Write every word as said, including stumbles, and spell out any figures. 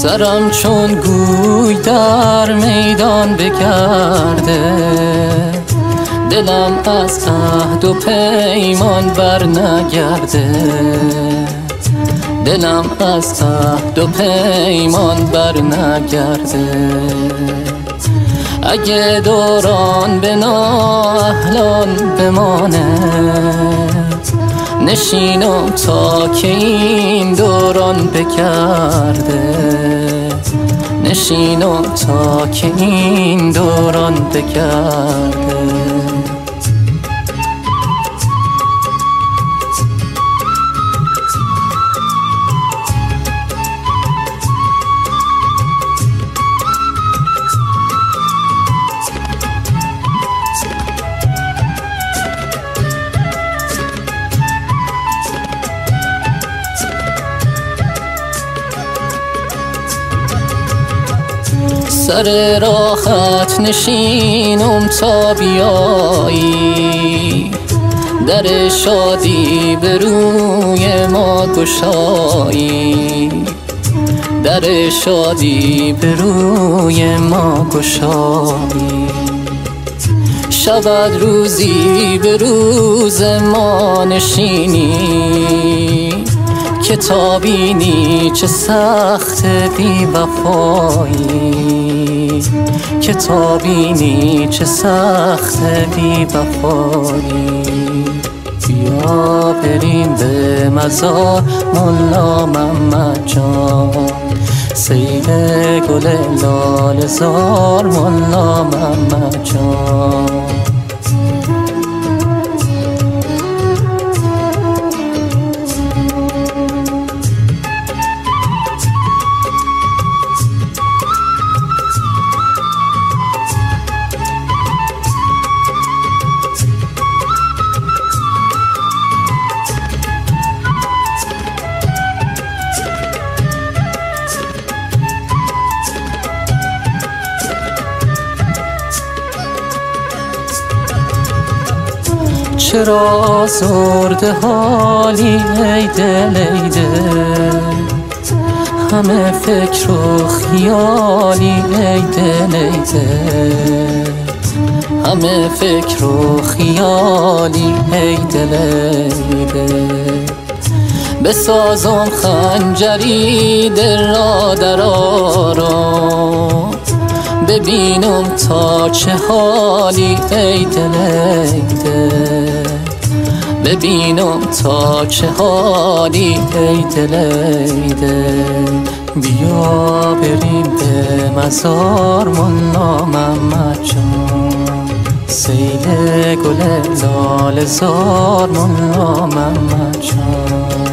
سرم چون گوی در میدان بگرده، دلم از عهد و پیمان بر نگرده، دلم از عهد و پیمان بر نگرده. اگه دوران به نااهلان بمانه، نشینم تا که این دوران بگرده، نشینم تا که این دوران بگرده. سر راحت نشینم تا بیایی، در شادی به روی ما گشایی، در شادی به روی ما گشایی. شود روزی به روز ما نشینی، که تا بینی چه سخت بی وفایی، که تا بینی چه سخت بی وفایی. بیا بریم به مزار ملا محمد جان، سیل گل لاله زار ملا محمد جان. چرا آزرده حالی ای دل ای دل، همه فکر و خیالی ای دل ای دل، همه فکر و خیالی ای دل ای دل. بسازم خنجری دل را در آرام، ببینم تا چه حالی ای دل ای دل، ببینم تا چه حالی ای دل ای دل. بیا بریم به مزار ملا محمد جان، سیل گل لاله زار ملا محمد جان.